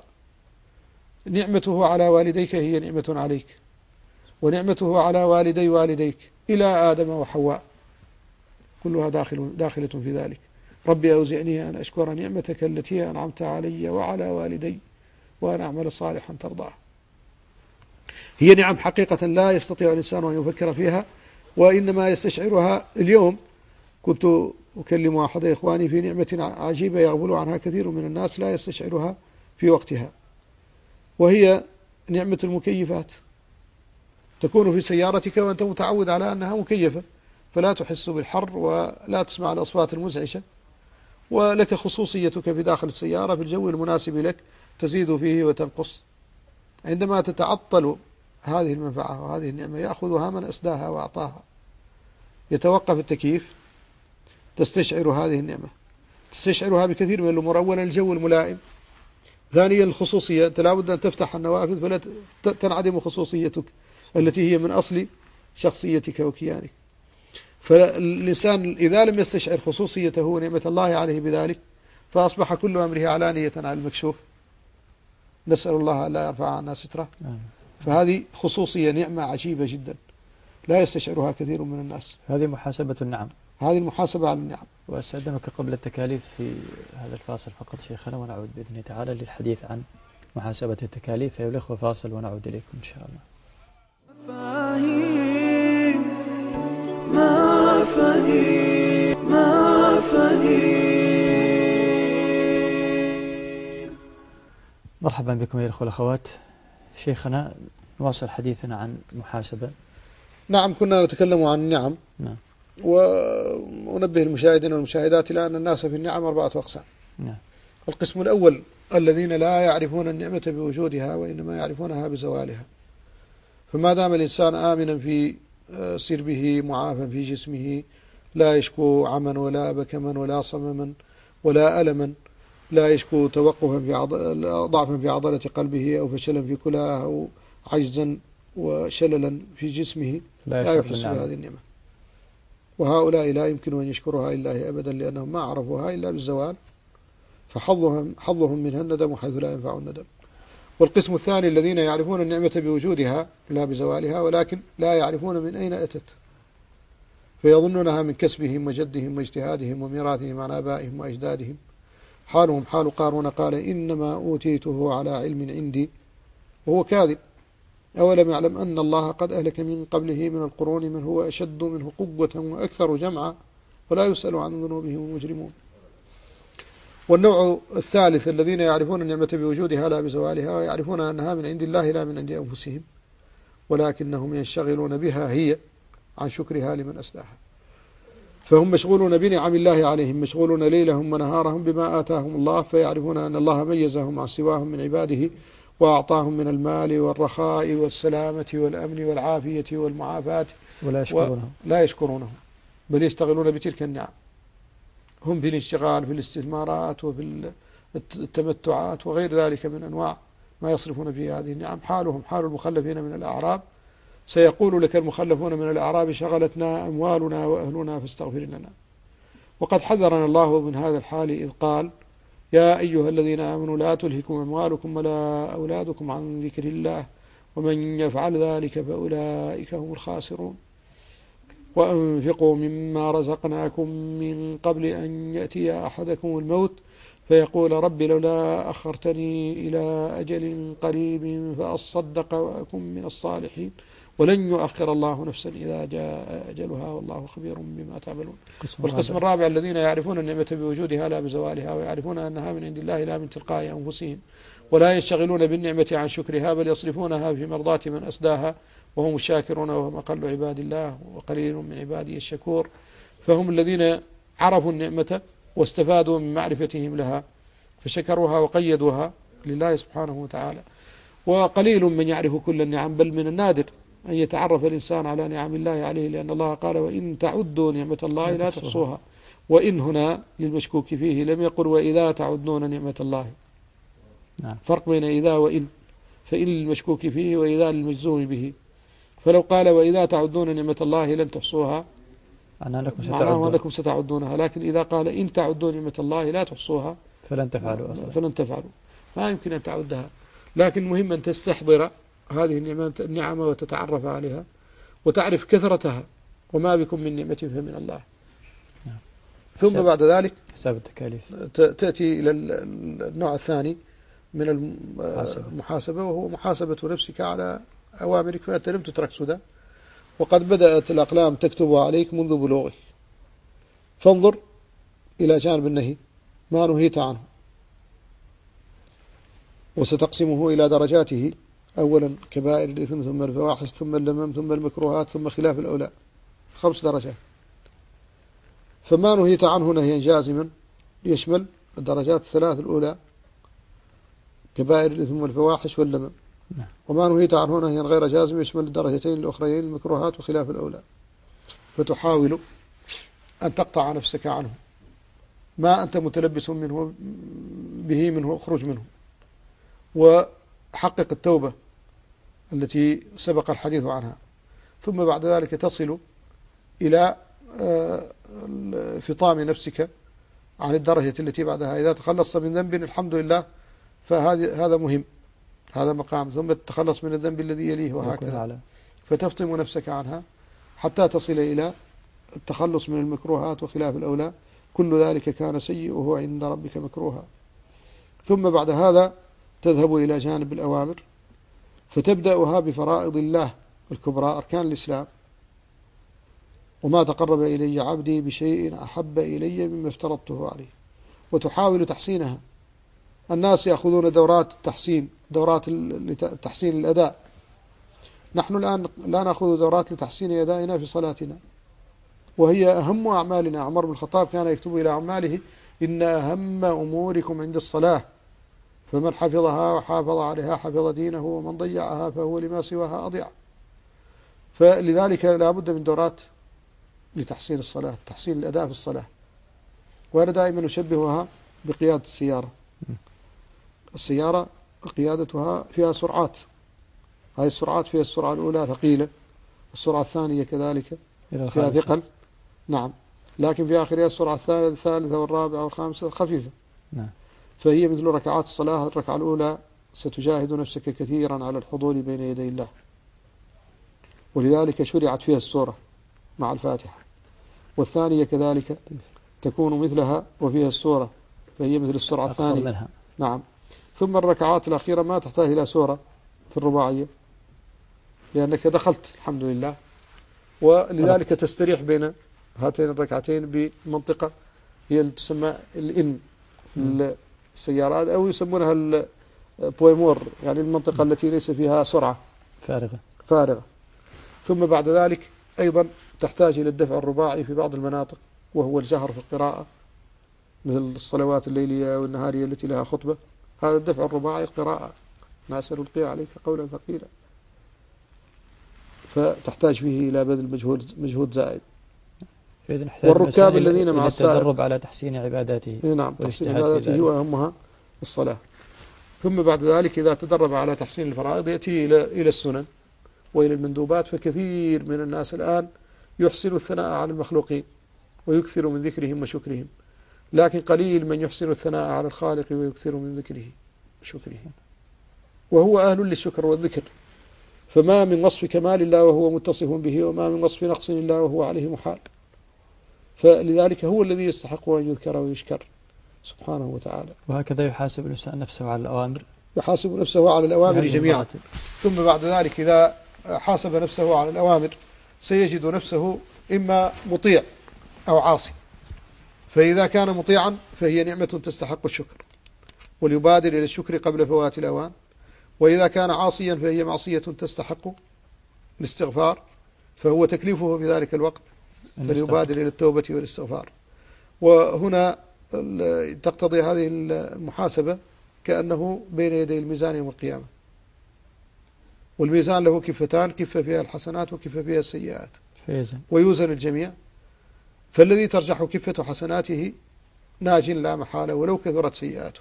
S4: نعمته على والديك هي نعمة عليك، ونعمته على والدي والديك إلى آدم وحواء، كلها داخلة في ذلك. ربي أوزعني أن أشكر نعمتك التي أنعمت علي وعلى والدي وأن أعمل صالحا ترضاه. هي نعم حقيقة لا يستطيع الإنسان أن يفكر فيها، وإنما يستشعرها. اليوم كنت أكلم أحد إخواني في نعمة عجيبة يغفل عنها كثير من الناس، لا يستشعرها في وقتها، وهي نعمة المكيفات. تكون في سيارتك وأنت متعود على أنها مكيفة، فلا تحس بالحر ولا تسمع الأصوات المزعجة، ولك خصوصيتك في داخل السيارة في الجو المناسب لك تزيد فيه وتنقص. عندما تتعطل هذه المنفعة وهذه النعمة يأخذها من أسداها وأعطاها. يتوقف التكييف، تستشعر هذه النعمة، تستشعرها بكثير من الأمور. أولا الجو الملائم، ثانيا الخصوصية، لا بد أن تفتح النوافذ فلا تنعدم خصوصيتك التي هي من أصل شخصيتك وكيانك. فالإنسان إذا لم يستشعر خصوصيته ونعمة الله عليه بذلك فأصبح كل أمره علانية على المكشوف، نسأل الله لا يرفع عنا ستره. فهذه خصوصية نعمة عجيبة جدا لا يستشعرها كثير من الناس.
S3: هذه محاسبة النعم.
S4: هذه المحاسبة على النعم.
S3: وأستأذنك قبل التكاليف في هذا الفاصل فقط شيخنا، ونعود بإذن الله تعالى للحديث عن محاسبة التكاليف. أيها الأخوة فاصل ونعود إليكم إن شاء الله.
S1: ما فهيم.
S3: مرحبا بكم أيها الأخوة والأخوات. شيخنا نواصل حديثنا عن المحاسبة.
S4: نعم، كنا نتكلم عن النعم.
S3: نعم.
S4: وأنبه المشاهدين والمشاهدات إلى أن الناس في النعم 4 أقسام.
S3: نعم.
S4: القسم الأول الذين لا يعرفون النعمة بوجودها وإنما يعرفونها بزوالها. فما دام الإنسان آمنا في سربه معافى في جسمه، لا يشكو عما ولا بكما ولا صمما ولا ألما، لا يشكو توقفا في ضعفا في عضلة قلبه أو فشلا في كلاه أو عجزا وشللا في جسمه، لا يحس بهذه النعمة. وهؤلاء لا يمكن أن يشكرها إلا أبدا، لأنهم ما عرفوها إلا بالزوال، فحظهم منها الندم حيث لا ينفع الندم. والقسم الثاني الذين يعرفون النعمة بوجودها لا بزوالها، ولكن لا يعرفون من أين أتت، فيظنونها من كسبهم وجدهم واجتهادهم وميراثهم عن آبائهم وأجدادهم. حالهم حال قارون قال إنما أوتيته على علم عندي، وهو كاذب. أولم يعلم أن الله قد أهلك من قبله من القرون من هو أشد منه قوة وأكثر جمعا ولا يسأل عن ذنوبهم المجرمون. والنوع الثالث الذين يعرفون النعمة بوجودها لا بزوالها، ويعرفون أنها من عند الله لا من عند أنفسهم، ولكنهم ينشغلون بها هي عن شكرها لمن أسداها. فهم مشغولون بنعم الله عليهم، مشغولون ليلهم ونهارهم بما آتاهم الله، فيعرفون أن الله ميزهم عن سواهم من عباده وأعطاهم من المال والرخاء والسلامة والأمن والعافية والمعافاة، لا يشكرونه بل يشتغلون بتلك النعم. هم في الاشتغال في الاستثمارات وفي التمتعات وغير ذلك من أنواع ما يصرفون فيه هذه النعم. حالهم حال المخلفين من الأعراب. سيقول لك المخلفون من الأعراب شغلتنا أموالنا وأهلنا فاستغفر لنا. وقد حذرنا الله من هذا الحال إذ قال يا أيها الذين آمنوا لا تلهكم أموالكم ولا أولادكم عن ذكر الله ومن يفعل ذلك فأولئك هم الخاسرون. وأنفقوا مما رزقناكم من قبل أن يأتي أحدكم الموت فيقول رب لولا أخرتني إلى أجل قريب فأصدق وأكن من الصالحين ولن يؤخر الله نفسا إذا جاء أجلها والله خبير بما تعملون. والقسم الرابع الذين يعرفون النعمة بوجودها لا بزوالها، ويعرفون أنها من عند الله لا من تلقاء أنفسهم، ولا يشتغلون بالنعمة عن شكرها بل يصرفونها في مرضاة من أسداها وهم الشاكرون وهم أقل عباد الله وقليل من عبادي الشكور. فهم الذين عرفوا النعمة واستفادوا من معرفتهم لها فشكروها وقيدوها لله سبحانه وتعالى. وقليل من يعرف كل النعم، بل من النادر أن يتعرف الإنسان على نعم الله عليه، لأن الله قال وإن تعدوا نعمة الله لا تحصوها. وإن هنا للمشكوك فيه، لم يقل وإذا تعدون نعمة الله. فرق بين إذا وإن، فإن للمشكوك فيه وإذا للمجزوم به. فلو قال وإذا تعدون نعمة الله لن تحصوها معناه أنكم ستعدونها، لكن إذا قال إن تعدوا نعمة الله لا تحصوها فلن تفعلوا ما يمكن أن تعدها. لكن مهم أن تستحضر هذه النعمة وتتعرف عليها وتعرف كثرتها، وما بكم من نعمة فمن الله. ثم بعد ذلك
S3: حساب التكاليف
S4: تأتي إلى النوع الثاني من المحاسبة، وهو محاسبة نفسك على أوامرك، فأنت لم تترك سدى وقد بدأت الأقلام تكتبها عليك منذ بلوغك. فانظر إلى جانب النهي ما نهيت عنه، وستقسمه إلى درجاته: أولا كبائر الإثم، ثم الفواحش، ثم اللمم، ثم المكروهات، ثم خلاف الأولى، 5 درجات. فما نهيت عنه نهيا جازما يشمل الدرجات 3 الأولى كبائر الإثم والفواحش واللمم، وما نهيت عنه نهيا غير جازم يشمل الدرجتين الأخريين المكروهات وخلاف الأولى. فتحاول أن تقطع نفسك عنه، ما أنت متلبس به منه اخرج منه، وحقق التوبة التي سبق الحديث عنها. ثم بعد ذلك تصل إلى فطام نفسك عن الدرجة التي بعدها. إذا تخلصت من ذنب الحمد لله فهذا مهم، هذا مقام. ثم تتخلص من الذنب الذي يليه، وهكذا. فتفطم نفسك عنها حتى تصل إلى التخلص من المكروهات وخلاف الأولى، كل ذلك كان سيئه عند ربك مكروها. ثم بعد هذا تذهب إلى جانب الأوامر، فتبدأها بفرائض الله الكبرى أركان الإسلام: وما تقرب إلي عبدي بشيء أحب إلي مما افترضته عليه، وتحاول تحسينها. الناس يأخذون دورات التحسين، دورات تحسين الأداء. نحن الآن لا نأخذ دورات لتحسين أدائنا في صلاتنا، وهي أهم أعمالنا. عمر بن الخطاب كان يكتب إلى عماله: إن أهم أموركم عند الصلاة، فمن حفظها وحافظ عليها حفظ دينه، ومن ضيعها فهو لما سواها أضيع. فلذلك لا بد من دورات لتحسين الصلاة، تحسين الأداء في الصلاة. وأنا دائما أشبهها بقيادة السيارة. السيارة قيادتها فيها سرعات، هذه السرعات فيها السرعة الأولى ثقيلة، السرعة الثانية كذلك فيها ثقل، نعم، لكن في آخرها السرعة الثالثة والرابعة والخامسة خفيفة.
S3: نعم.
S4: فهي مثل ركعات الصلاة. الركعة الأولى ستجاهد نفسك كثيرا على الحضور بين يدي الله، ولذلك شرعت فيها السورة مع الفاتحة. والثانية كذلك تكون مثلها وفيها السورة، فهي مثل السرعة الثانية منها. نعم. ثم الركعات الأخيرة ما تحتاج إلى سورة في الرباعية، لأنك دخلت الحمد لله، ولذلك تستريح بين هاتين الركعتين بمنطقة هي اللي تسمى الإن في السيارات، أو يسمونها البويمور، يعني المنطقة التي ليس فيها سرعة، فارغة. ثم بعد ذلك أيضا تحتاج إلى الدفع الرباعي في بعض المناطق، وهو الجهر في القراءة، مثل الصلوات الليلية والنهارية التي لها خطبة. هذا الدفع الرباعي قراءة: ما سنلقي عليك قولا ثقيلا، فتحتاج فيه إلى بذل مجهود زائد. والركاب الذين مع السائق
S3: التدرب على تحسين عباداته.
S4: نعم، تحسين عباداته وأهمها الصلاة. ثم بعد ذلك إذا تدرب على تحسين الفرائض يأتي إلى السنن وإلى المندوبات. فكثير من الناس الآن يحسن الثناء على المخلوقين ويكثر من ذكرهم وشكرهم، لكن قليل من يحسن الثناء على الخالق ويكثر من ذكره وشكره، وهو أهل للشكر والذكر. فما من وصف كمال الله وهو متصف به، وما من وصف نقص الله وهو عليه محال. فلذلك هو الذي يستحق أن يذكر ويشكر سبحانه وتعالى.
S3: وهكذا يحاسب الإنسان نفسه على الأوامر،
S4: يحاسب نفسه على الأوامر جميعا. ثم بعد ذلك إذا حاسب نفسه على الأوامر سيجد نفسه إما مطيع أو عاصي. فإذا كان مطيعا فهي نعمة تستحق الشكر، وليبادر إلى الشكر قبل فوات الأوان. وإذا كان عاصيا فهي معصية تستحق الاستغفار، فهو تكليفه في ذلك الوقت فليبادر إلى التوبة والاستغفار. وهنا تقتضي هذه المحاسبة كأنه بين يدي الميزان يوم القيامة، والميزان له كفتان: كفة فيها الحسنات وكفة فيها السيئات، ويوزن الجميع. فالذي ترجح كفة حسناته ناج لا محالة ولو كثرت سيئاته،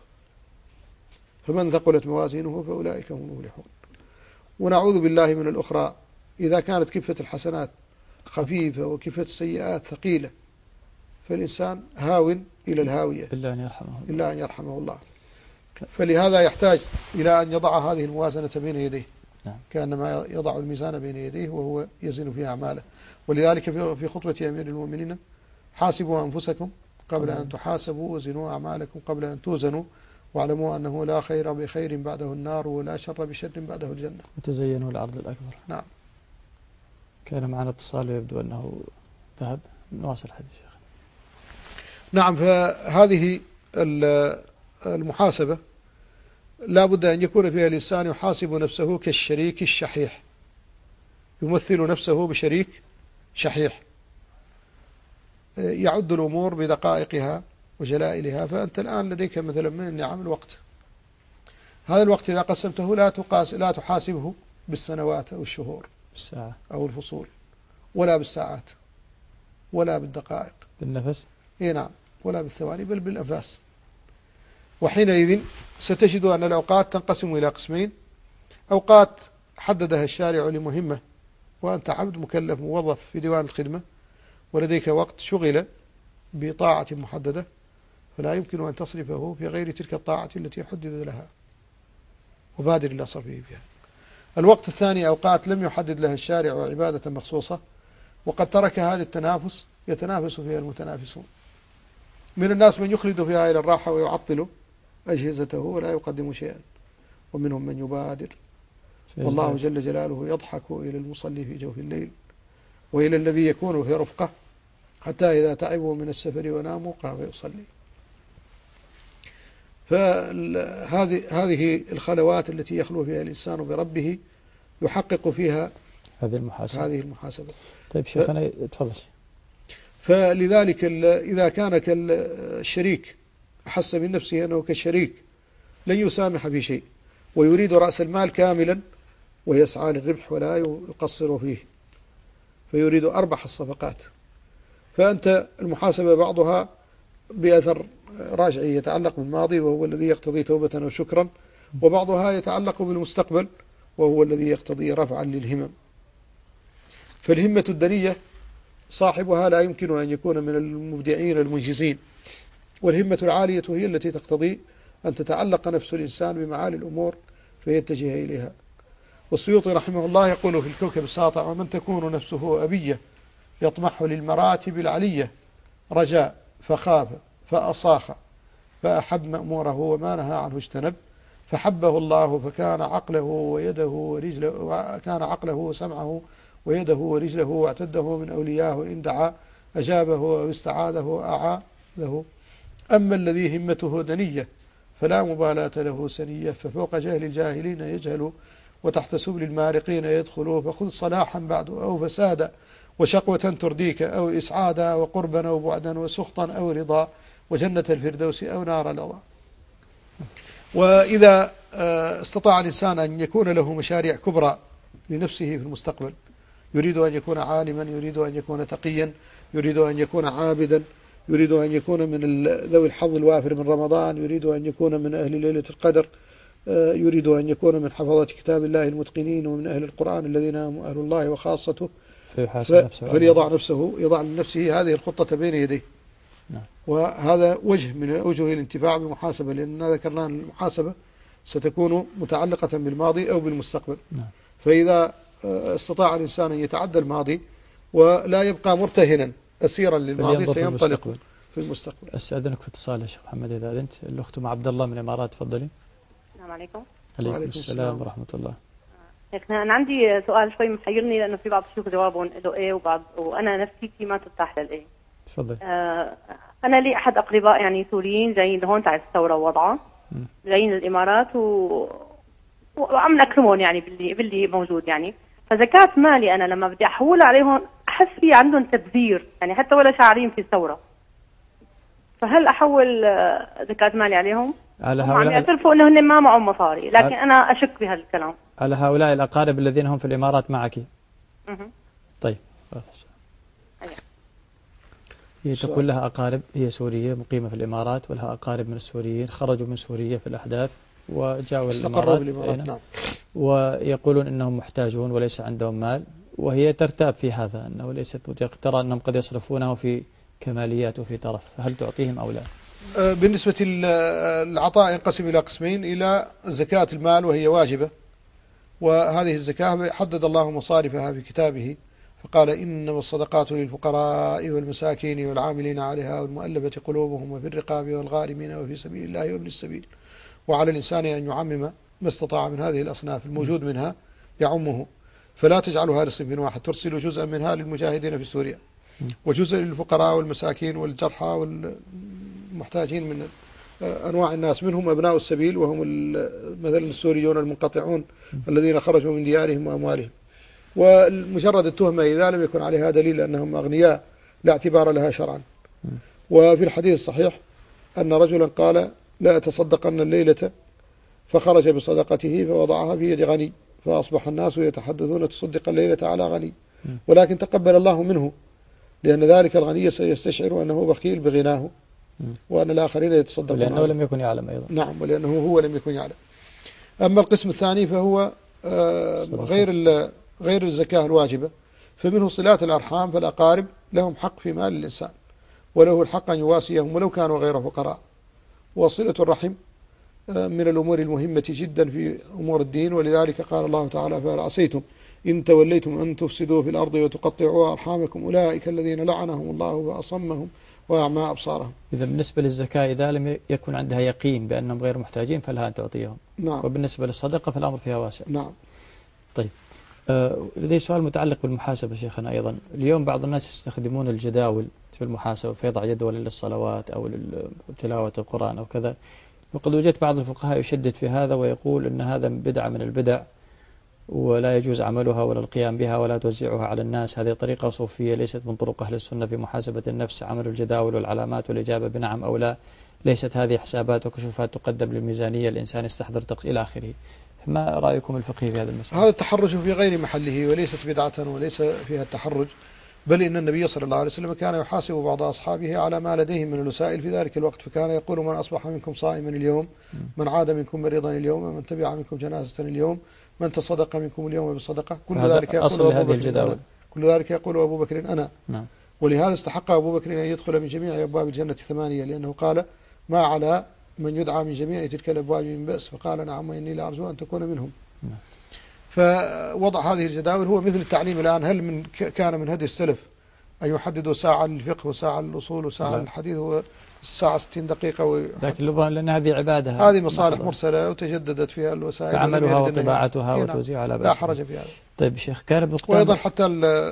S4: فمن ثقلت موازينه فأولئك هم المفلحون. ونعوذ بالله من الأخرى، إذا كانت كفة الحسنات خفيفة وكفة السيئات ثقيلة فالإنسان هاو إلى الهاوية إلا أن يرحمه الله. فلهذا يحتاج إلى أن يضع هذه الموازنة بين يديه، كأنما يضع الميزان بين يديه وهو يزن فيها أعماله. ولذلك في خطبة أمير المؤمنين: حاسبوا أنفسكم قبل أن تحاسبوا، وزنوا أعمالكم قبل أن توزنوا، واعلموا أنه لا خير بخير بعده النار، ولا شر بشر بعده الجنة،
S3: وتزينوا العرض الأكبر.
S4: نعم.
S3: كان معنا اتصال ويبدو أنه ذهب، نواصل الحديث شيخ.
S4: نعم. فهذه المحاسبة لا بد أن يكون فيها الإنسان يحاسب نفسه كالشريك الشحيح، يمثل نفسه بشريك شحيح يعد الأمور بدقائقها وجلائلها. فأنت الآن لديك مثلا من النعم الوقت. هذا الوقت إذا قسمته لا تحاسبه بالسنوات أو الشهور
S3: بالساعة
S4: أو الفصول، ولا بالساعات، ولا بالدقائق،
S3: بالنفس،
S4: نعم، ولا بالثواني، بل بالأنفاس. وحينئذ ستجد أن الأوقات تنقسم إلى قسمين: أوقات حددها الشارع لمهمة، وأنت عبد مكلف موظف في ديوان الخدمة، ولديك وقت شغل بطاعة محددة، فلا يمكن أن تصرفه في غير تلك الطاعة التي حدد لها، وبادر إلى صرفه فيها. الوقت الثاني أوقات لم يحدد لها الشارع عبادة مخصوصة، وقد تركها للتنافس يتنافس فيها المتنافسون. من الناس من يخلد فيها إلى الراحة ويعطل أجهزته ولا يقدم شيئا، ومنهم من يبادر. والله جل جلاله يضحك إلى المصلي في جوف الليل وإلى الذي يكون في رفقه حتى إذا تعبوا من السفر وناموا قام يصلي. فهذه الخلوات التي يخلو فيها الإنسان بربه يحقق فيها هذه المحاسبة.
S3: طيب شيخنا تفضل.
S4: فلذلك إذا كان كالشريك أحس من نفسه أنه كالشريك لن يسامح في شيء ويريد رأس المال كاملا ويسعى للربح ولا يقصر فيه، فيريد أربح الصفقات. فأنت المحاسبة بعضها بأثر راجعي يتعلق بالماضي وهو الذي يقتضي توبة وشكرا، وبعضها يتعلق بالمستقبل وهو الذي يقتضي رفعا للهمم. فالهمة الدنية صاحبها لا يمكن أن يكون من المبدعين المنجزين، والهمة العالية هي التي تقتضي أن تتعلق نفس الإنسان بمعالي الأمور فيتجه إليها. والسيوطي رحمه الله يقول في الكوكب الساطع: ومن تكون نفسه أبية يطمح للمراتب العلية، رجاء فخاف فأصاخ فأحب مأموره وما نهى عنه اجتنب، فحبه الله فكان عقله ويده ورجله، وكان عقله وسمعه ويده ورجله واعتده من أولياه، إن دعا أجابه أو استعاذه أعاذه. أما الذي همته دنية فلا مبالاة له سنية، ففوق جهل الجاهلين يجهل وتحت سبل المارقين يدخل، فخذ صلاحا بعد أو فسادا وشقوة ترديك أو إسعادا، وقربا أو بعدا وسخطا أو رضا، وجنة الفردوس أو نار لظى. وإذا استطاع الإنسان أن يكون له مشاريع كبرى لنفسه في المستقبل، يريد أن يكون عالما، يريد أن يكون تقيا، يريد أن يكون عابدا، يريد أن يكون من ذوي الحظ الوافر من رمضان، يريد أن يكون من أهل ليلة القدر، يريد أن يكون من حفظة كتاب الله المتقنين ومن أهل القرآن الذين هم أهل الله وخاصته، يضع لنفسه هذه الخطة بين يديه. وهذا وجه من أوجه الانتفاع بالمحاسبة، لأننا ذكرنا أن المحاسبة ستكون متعلقة بالماضي أو بالمستقبل. فإذا استطاع الإنسان أن يتعدى الماضي ولا يبقى مرتهنا أسيرا للماضي سينطلق في المستقبل.
S3: أستأذنك في اتصال يا شيخ محمد إذا أذنت. الأخت مع عبد الله من الإمارات، تفضلي.
S5: السلام عليكم.
S3: عليكم السلام ورحمة الله.
S5: أنا عندي سؤال شوي محيرني، لأنه في بعض الشيوخ جوابهم له إيه وأنا نفسيتي ما ترتاح للإيه.
S3: تفضل.
S5: أنا لي أحد أقرباء يعني سوريين جايين لهون تاع الثورة ووضعها، جايين الإمارات وعم نكرمهم يعني باللي موجود يعني. فزكاة مالي أنا لما بدي أحول عليهم أحس في عندهم تبذير يعني، حتى ولا شاعرين في الثورة. فهل أحول زكاة مالي عليهم؟
S3: على
S5: هم عم يعترفوا إنه هن ما معهم مصاري، لكن أنا أشك بهالكلام.
S3: على هؤلاء الأقارب الذين هم في الإمارات معك. طيب. هي تقول لها أقارب، هي سورية مقيمة في الإمارات ولها أقارب من السوريين خرجوا من سوريا في الأحداث وجاءوا الإمارات.
S4: نعم.
S3: ويقولون أنهم محتاجون وليس عندهم مال، وهي ترتاب في هذا أنه ليست ترى أنهم قد يصرفونه في كماليات وفي ترف، هل تعطيهم أو لا؟
S4: بالنسبة للعطاء ينقسم إلى قسمين: إلى زكاة المال وهي واجبة، وهذه الزكاة حدد الله مصارفها في كتابه فقال: إنما الصدقات للفقراء والمساكين والعاملين عليها والمؤلفة قلوبهم وفي الرقاب والغارمين وفي سبيل الله وابن السبيل. وعلى الإنسان أن يعمم ما استطاع من هذه الأصناف، الموجود منها يعمه، فلا تجعلها لصنف واحد، ترسل جزءا منها للمجاهدين في سوريا وجزء للفقراء والمساكين والجرحى والمحتاجين من أنواع الناس، منهم أبناء السبيل وهم مثلا السوريون المنقطعون الذين خرجوا من ديارهم وأموالهم. ومجرد التهمة إذا لم يكن عليها دليل أنهم أغنياء لا اعتبار لها شرعا. وفي الحديث الصحيح أن رجلا قال: لا أتصدقن الليلة، فخرج بصدقته فوضعها في يد غني، فأصبح الناس يتحدثون: تصدق الليلة على غني، ولكن تقبل الله منه، لأن ذلك الغني سيستشعر أنه بخيل بغناه وأن الآخرين يتصدقون،
S3: لأنه لم يكن يعلم أيضا.
S4: نعم، ولأنه هو لم يكن يعلم. أما القسم الثاني فهو غير الزكاة الواجبة، فمنه صلات الأرحام، فالأقارب لهم حق في مال الإنسان وله الحق أن يواسيهم ولو كانوا غير فقراء. وصلة الرحم من الأمور المهمة جدا في أمور الدين، ولذلك قال الله تعالى: فهل عسيتم إن توليتم أن تفسدوا في الأرض وتقطعوا أرحامكم أولئك الذين لعنهم الله وأصمهم وأعمى أبصارهم.
S3: إذا بالنسبة للزكاة إذا لم يكن عندها يقين بأنهم غير محتاجين فلها أن تعطيهم.
S4: نعم.
S3: وبالنسبة للصدقة فالأمر فيها واسع.
S4: نعم.
S3: طيب لدي سؤال متعلق بالمحاسبة شيخنا أيضا. اليوم بعض الناس يستخدمون الجداول في المحاسبة فيضع جدول للصلوات أو لتلاوة القرآن أو كذا، وقد وجدت بعض الفقهاء يشدد في هذا ويقول أن هذا بدعة من البدع ولا يجوز عملها ولا القيام بها ولا توزيعها على الناس، هذه طريقة صوفية ليست من طرق أهل السنة في محاسبة النفس، عمل الجداول والعلامات والإجابة بنعم أو لا، ليست هذه حسابات وكشوفات تقدم للميزانية الإنسان يستحضر إلى آخره. ما رأيكم الفقهي في هذا المسألة؟
S4: هذا التحرج في غير محله وليست بدعة وليس فيها التحرج، بل إن النبي صلى الله عليه وسلم كان يحاسب بعض أصحابه على ما لديهم من الوسائل في ذلك الوقت، فكان يقول من أصبح منكم صائما اليوم، من عاد منكم مريضا اليوم، من تبع منكم جنازة اليوم، من تصدق منكم اليوم بصدقة، كل ذلك يقول أبو بكر أنا.
S3: نعم.
S4: ولهذا استحق أبو بكر أن يدخل من جميع أبواب الجنة 8، لأنه قال ما على من يدعى من جميع تلك الأبواب من بأس، فقال نعم إني لأرجو أن تكون منهم.
S3: نعم.
S4: فوضع هذه الجداول هو مثل التعليم الآن. هل كان من هدي السلف أن يحددوا ساعة للفقه وساعة للأصول وساعة للحديث والساعة 60 دقيقة
S3: لكن لأن هذه عبادة،
S4: هذه مصالح مرسلة وتجددت فيها الوسائل
S3: فعملها وطباعتها وتوزيعها على
S4: لا حرج في هذا.
S3: طيب شيخ كان ابن قدامة
S4: وأيضا حتى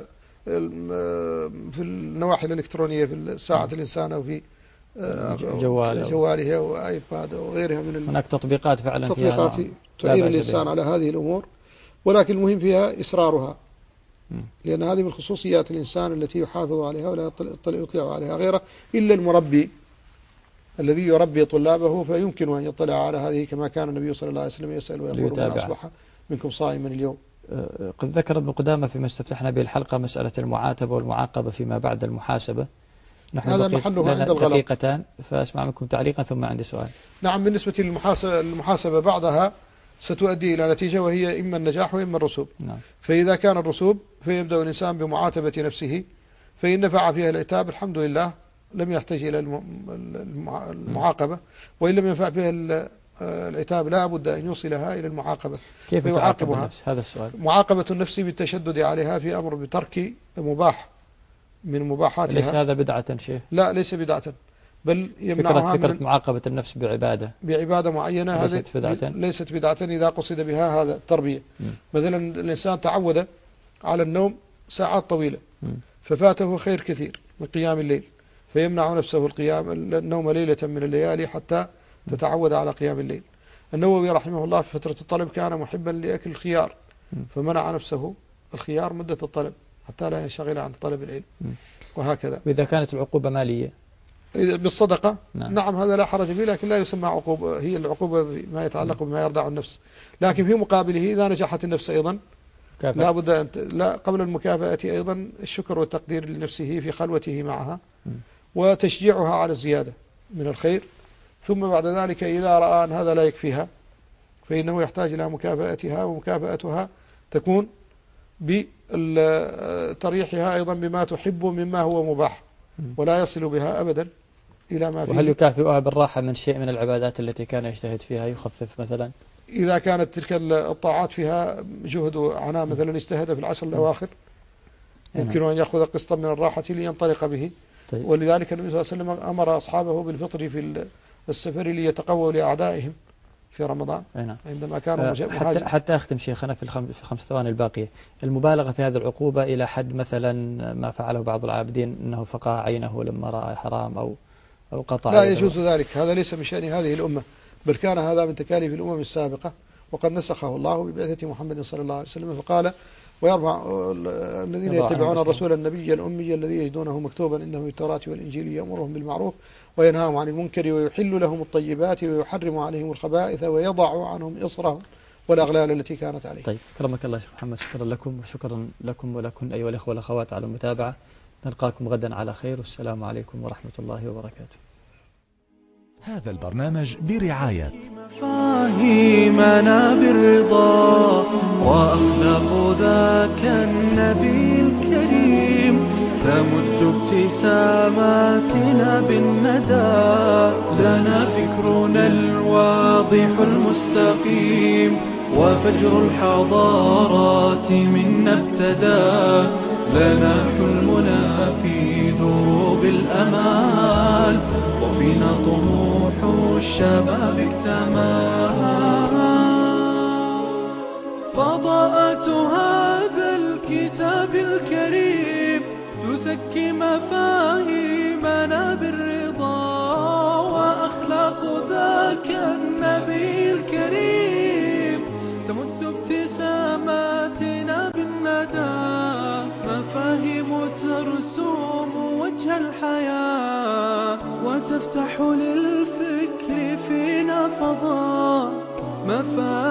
S4: في النواحي الإلكترونية في ساعة الإنسان أو في جواله وآيباد وغيرها من
S3: هناك تطبيقات فعلا
S4: تطبيقات تعين الإنسان على هذه الأمور، ولكن المهم فيها إصرارها، لأن هذه من خصوصيات الإنسان التي يحافظ عليها ولا يطلع عليها غيره إلا المربي الذي يربي طلابه، فيمكن أن يطلع على هذه كما كان النبي صلى الله عليه وسلم يسأل ويقول من أصبح منكم صائما اليوم.
S3: قد ذكر ابن قدامة فيما استفتحنا به الحلقة مسألة المعاتبة والمعاقبة فيما بعد المحاسبة. نحن
S4: هذا محله عند الغلط.
S3: دقيقتان فأسمع منكم تعليقا ثم عندي سؤال.
S4: نعم. بالنسبة للمحاسبة بعدها ستؤدي إلى نتيجة وهي إما النجاح وإما الرسوب.
S3: نعم.
S4: فإذا كان الرسوب فيبدأ الإنسان بمعاتبة نفسه، فإن نفع فيها العتاب الحمد لله لم يحتاج إلى المعاقبة، وإن لم ينفع فيها العتاب لا بد أن يوصلها إلى المعاقبة.
S3: كيف تعاقب النفس؟ هذا السؤال.
S4: معاقبة النفس بالتشدد عليها في أمر بترك مباح من مباحاتها.
S3: ليس هذا بدعة شيخ؟
S4: لا ليس بدعة، بل يمنعها
S3: فكرة معاقبة النفس بعبادة
S4: معينة. هذه ليست بدعة إذا قصد بها هذا التربية. مثلا الإنسان تعود على النوم ساعات طويلة ففاته خير كثير من قيام الليل، فيمنع نفسه النوم ليلة من الليالي حتى تتعود على قيام الليل. النووي رحمه الله في فترة الطلب كان محبا لأكل الخيار، فمنع نفسه الخيار مدة الطلب حتى لا ينشغل عن طلب العلم، وهكذا.
S3: وإذا كانت العقوبة مالية
S4: بالصدقة نعم هذا لا حرج فيه، لكن لا يسمى عقوبة، هي العقوبة ما يتعلق بما يرضع النفس. لكن في مقابله إذا نجحت النفس أيضا لا بد أن لا قبل المكافأة أيضا الشكر والتقدير لنفسه في خلوته معها وتشجيعها على الزيادة من الخير، ثم بعد ذلك إذا رأى أن هذا لا يكفيها فإنه يحتاج إلى مكافأتها، ومكافأتها تكون بتريحها أيضا بما تحب مما هو مباح، ولا يصل بها أبدا إلى ما فيه.
S3: وهل يكافئها بالراحة من شيء من العبادات التي كان يجتهد فيها يخفف مثلا؟
S4: إذا كانت تلك الطاعات فيها جهد وعناء، مثلا اجتهد في العشر الأواخر يمكن أن يأخذ قسطا من الراحة لينطلق به. طيب. ولذلك النبي صلى الله عليه وسلم أمر أصحابه بالفطر في السفر ليتقووا لأعدائهم في رمضان. عندما كانوا
S3: حتى أختم شيخنا في 5 ثواني الباقية، المبالغة في هذه العقوبة إلى حد مثلا ما فعله بعض العابدين أنه فقع عينه لما رأى حرام أو قطع.
S4: لا يجوز ذلك، هذا ليس من شأن هذه الأمة، بل كان هذا من تكاليف الأمم السابقة، وقد نسخه الله ببعثة محمد صلى الله عليه وسلم، فقال ويرفع الذين يتبعون الرسول النبي الأمي الذي يجدونه مكتوبا إنه في التوراة والإنجيل يأمرهم بالمعروف وينهاهم عن المنكر ويحل لهم الطيبات ويحرم عليهم الخبائث ويضع عنهم إصرهم والأغلال التي كانت عليهم.
S3: طيب كرمك الله شيخ محمد، شكرا لكم وشكرا لكم ولكم أيها الأخوة والأخوات على المتابعة. نلقاكم غدا على خير، والسلام عليكم ورحمة الله وبركاته.
S2: هذا البرنامج برعاية
S1: مفاهيمنا بالرضا وأخلاق ذاك النبي الكريم تمد ابتساماتنا بالندى، لنا فكرنا الواضح المستقيم وفجر الحضارات منا ابتدى، لنا حلمنا في دروب الأمال، وفينا طموح الشباب اكتمل. فضاءة هذا الكتاب الكريم تزكي مفاهيمنا بالرضا، وأخلاق ذاك النبي الكريم تمد ابتساماتنا بالندى، مفاهيم ترسوم وجه الحياة، وتفتح للفكر فينا فضاء، مفاهيم